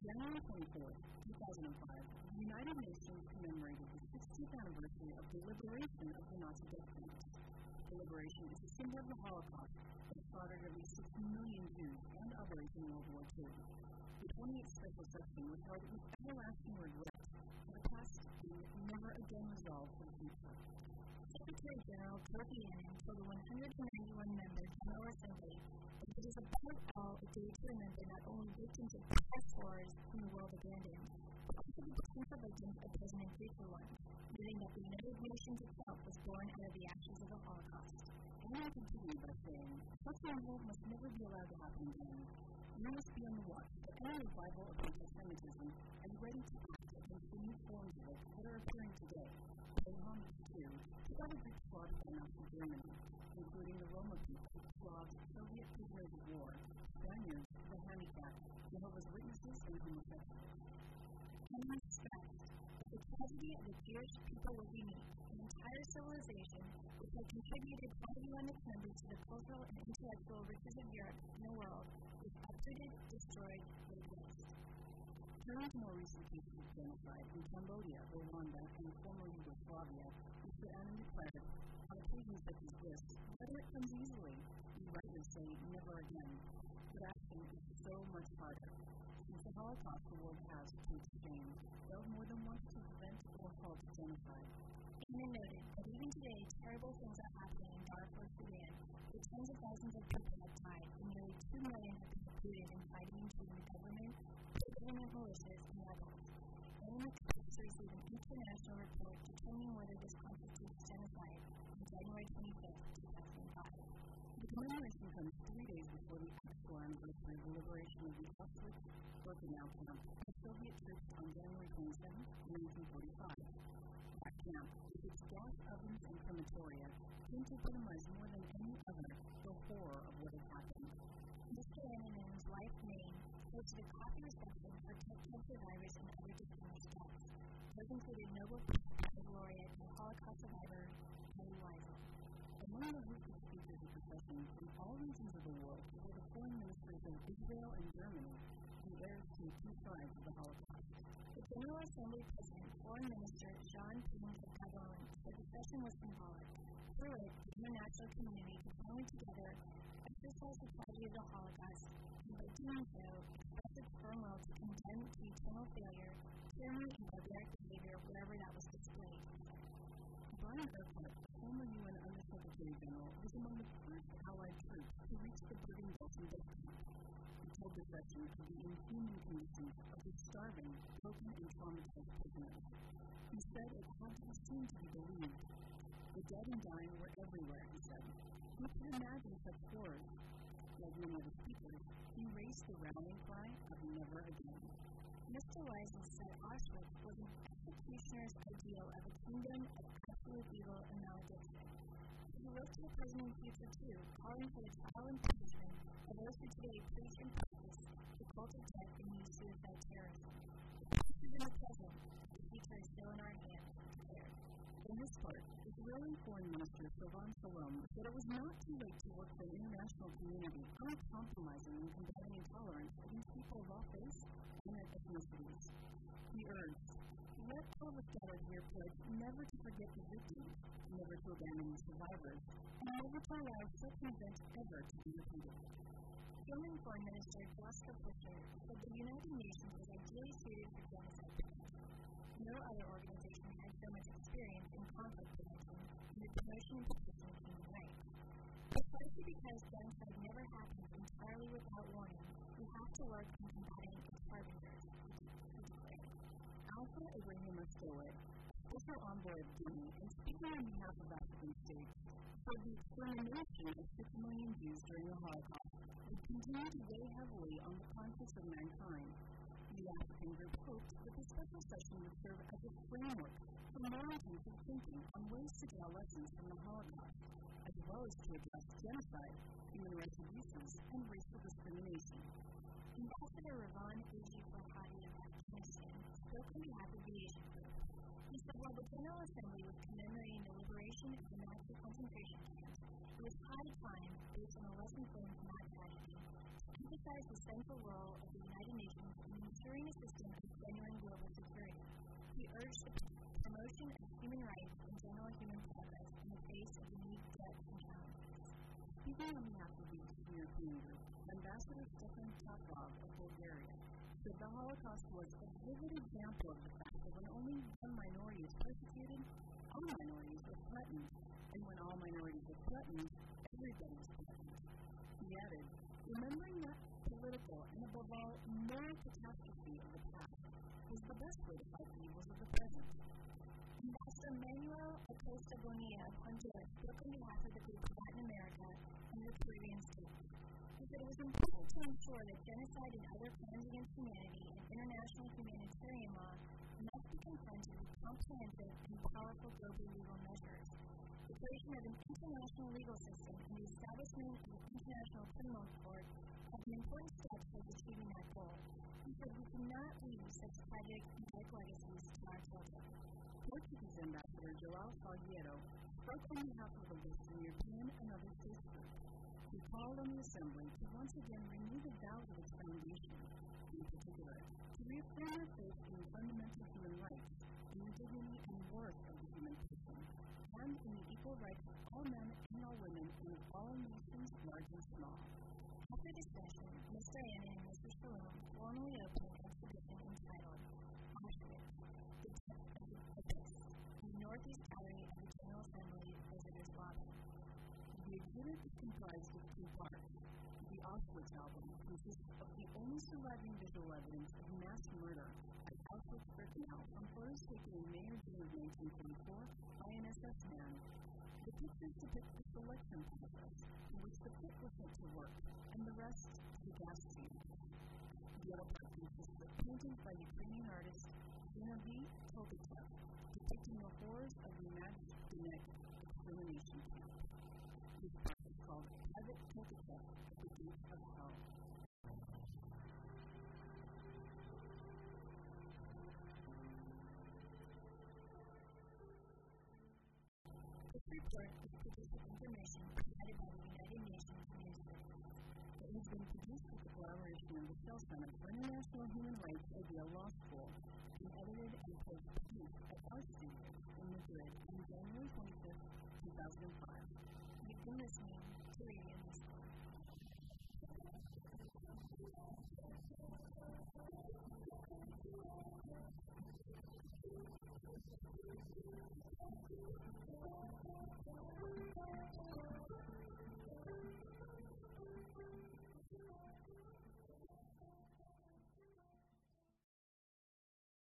January 24th, 2005, the United Nations commemorated the 60th anniversary of the liberation of the Nazi death camps. The liberation is a symbol of the Holocaust that slaughtered at least 6 million Jews and others in World War II. The 28th special session was held with everlasting regret for the past and never again resolved for the future. Secretary General Kofi Annan told the 191 member General Assembly that it is above all a day to remember not only victims of past wars whom the world abandoned, but also the potential victims of present and future ones, noting that the United Nations itself was born out of the ashes of the Holocaust. Annan continued by saying, such an event must never be allowed to happen again. We must be on the watch for any revival of anti-Semitism and ready to act against the new forms of it that are appearing today, paying homage to other groups slaughtered by Nazi Germany, including the Roma people, Slavs, Soviet prisoners of war, Spaniards, the handicapped, Jehovah's Witnesses, and homosexuals. Annan stressed that the tragedy of the Jewish people was unique. An entire civilization, which had contributed all UN its members to the cultural and intellectual riches of Europe and the world, was uprooted, destroyed, laid waste. Turning to more recent cases of genocide in Cambodia, Rwanda, and former Yugoslavia, Mr. Annan declared, on occasions such as this, whether it comes easily, we rightly say never again, but action is so much harder. Since the Holocaust, the world has, to its shame, failed more than once to prevent or halt genocide. Annan noted that even today, terrible things are happening in Darfur, Sudan, where tens of thousands of people have died, and nearly 2 million have been recruited in fighting between the government, pro-government militias, and rebels. Annan expects to receive an international report determining whether this constitutes genocide on January 25th, 2005. The commemoration comes 3 days before the actual anniversary of the liberation of the Auschwitz-Birkenau camp by Soviet troops on January 27th, 1945. That camp, with its gas ovens and crematoria, came to epitomize more than any other the horror of what had happened. Mr. Annan's life name goes to the coffee reception for cancer survivors and other distinguished guests. Those included Nobel Prize laureate and Holocaust survivor Elie Wiesel. Among the group of speakers at the session from all regions of the world were the foreign ministers of Israel and Germany, the heirs to two sides of the Holocaust. The General Assembly President, Foreign Minister Jean-Pierre Gabon, said the session was symbolic. Through it, the international community could come together, exercise the tragedy of the Holocaust, and by doing so, express its firm will to condemn the eternal failure, tyranny, and barbaric behavior wherever that was displayed. Brian Urquhart, former UN Under-Secretary General, was among the first Allied troops to reach the Bergen-Belsen death camp. He told the session of the inhuman conditions of the starving, broken, and traumatized prisoners. He said it had to be seen to be believed. The dead and dying were everywhere, he said. Who could imagine such horrors? Like many of the speakers, he raised the rallying cry of never again. Mr. Wiesel said Auschwitz was an executioner's ideal of a kingdom of absolute evil and malediction. He wrote to the President future too, calling for the trial and punishment of those who today preach and practice the cult of death and use suicide terrorism. This is in the present, the future is still in our hands, he declared. For his part, Israeli Foreign Minister Silvan Shalom said it was not too late to work for an international community uncompromising and combating intolerance against people of all faiths and ethnicities. He urged, let all of us gathered here pledge never to forget the victims, never to abandon the survivors, and never to allow such an event ever to be repeated. German Foreign Minister Joschka Fischer said the United Nations was ideally suited for genocide prevention. No other organization had so much experience in conflict prevention and the promotion and protection of human rights. Precisely because genocide never happens entirely without warning, we have to work on combating its harbingers, he declared. Alpha Ibrahim Astoe, special envoy of Guinea and speaking on behalf of African states, said the extermination of 6 million Jews during the Holocaust would continue to weigh heavily on the conscience of mankind. The African group hoped that the special session would serve as a framework for more intensive thinking on ways to draw lessons from the Holocaust, as well as to address genocide, human rights abuses, and racial discrimination. Ambassador Ravon Uji Farhadi of Afghanistan spoke on behalf of the Asian group. He said while the General Assembly was commemorating the liberation of the Nazi concentration camps, it was high time, based on a lesson learned from that tragedy, to emphasize the central role of the United Nations in ensuring ensuring a system of genuine global security. He urged the promotion of human rights and general human progress in the face of unique threats and challenges. Speaking on behalf of the Eastern European Group, Ambassador Stefan Tatlov of Bulgaria said the Holocaust was a vivid example of the fact that when only one minority is persecuted, all minorities are threatened, and when all minorities are threatened, everybody is threatened. He added, remembering that political and above all moral catastrophe of the past was the best way to fight the evils of the present. Ambassador Manuel Acosta Bonilla of Honduras spoke on behalf of the group of Latin America and the Caribbean states. He said it was important to ensure that genocide and other crimes against humanity and international humanitarian law must be confronted with comprehensive and powerful global legal measures. The creation of an international legal system and the establishment of an international criminal court have been important steps towards achieving that goal. He said we cannot leave such tragic and dark legacies to our children. Portuguese Ambassador João Salgueiro spoke on behalf of the Western European and other states groups. He called on the Assembly to once again renew the vows of its foundation, in particular, to reaffirm their faith in fundamental human rights, in the dignity and worth of the human person, and in the equal rights of all men and all women and of all nations, large and small. After discussion, Mr. Annan and Mr. Shalom formally opened an exhibition entitled Auschwitz, the Death of the Abyss, in the Northeast Gallery of the General Assembly Visitors Lobby. The exhibit is comprised of two parts. The Auschwitz album consists of the only surviving visual evidence of mass murder at Auschwitz-Birkenau from photos taken in May or June of 1944 by an SS man. The pictures depict the selection process in which the pit was sent to work, and the rest the gas chamber. The other part consists of paintings by Ukrainian artist Zinavi Tolkachev, depicting the horrors of the Majdanek extermination camp. This part is called Private Tolkachev, The Gates of Hell. This report is produced with information provided by the United Nations News Service. It has been produced with the collaboration of the Shell Center for International Human Rights at Yale Law School and edited and post-produced at our studios in Madrid on January 25th, 2005. You've been listening to Radio Musical.